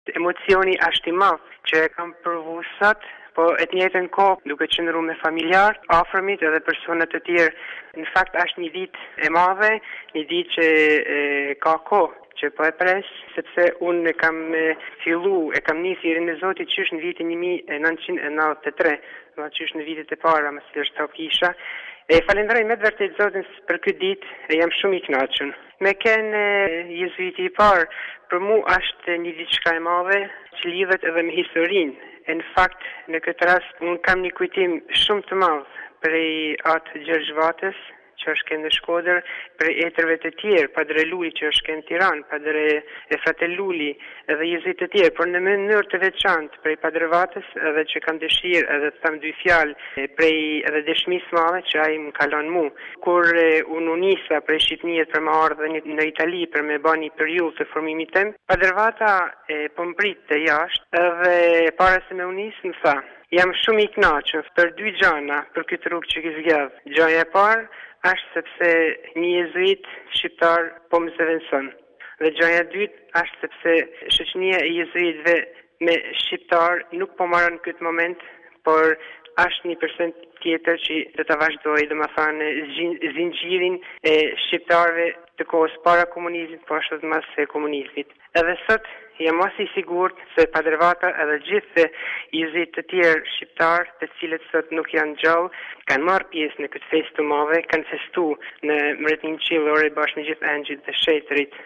Emocioni është i madh që e kam provu sot, po e të njëjtën kohë duke qenë me familjar, afërmit edhe persona të tjerë. Në fakt është një ditë e madhe, një ditë që ka kohë që po e pres, sepse unë e kam nisë hyrjen e Zotit qysh në vitin 1993, do të qysh në vitet e para, më së është kisha. E falenderoj me të vërtet Zotin për këtë ditë e jam shumë i kënaqur. Me kënë jezuiti i parë, për mu është një diçka e madhe që lidhet edhe me historinë. Në fakt, në këtë rast, unë kam një kujtim shumë të madh prej atë Gjergj Vatës, që është kënë në Shkodër, për etërve të tjerë, Padre Luli që është kënë Tiranë, Padre Fratel Luli, edhe jezuit të tjerë, por në mënyrë të veçantë prej Padre Vatës, edhe që kam dëshirë edhe të thamë dy fjalë prej edhe dëshmisë madhe që ai më kalon mu. Kur unë nisa prej Shqipënisë për më ardhe në Itali për me bani periudhë të formimit tim, Padre Vata po më pritte jashtë edhe para se me unisë më tha: "Jam shumë i kënaqur për dy gjëra për këtë rrugë që ke zgjedhur. Gjëja e parë është sepse një jezuit shqiptar po më zëvendëson. Dhe gjëja e dytë është sepse shoqënia e jezuitëve me shqiptar nuk po marrën në këtë moment, por është një person tjetër që do ta vazhdojë, domethënë zinxhirin e shqiptarëve të kohës para komunizmit, po ashtu edhe pas komunizmit. Edhe sot jam mas i sigurt se Padre Vata edhe gjithë jezuitë të tjerë shqiptar, të cilët sot nuk janë gjallë, kanë marrë pjesë në këtë festë të madhe, kanë festuar në mbretërinë qiellore bashkë me gjithë angjëjt dhe shetërit.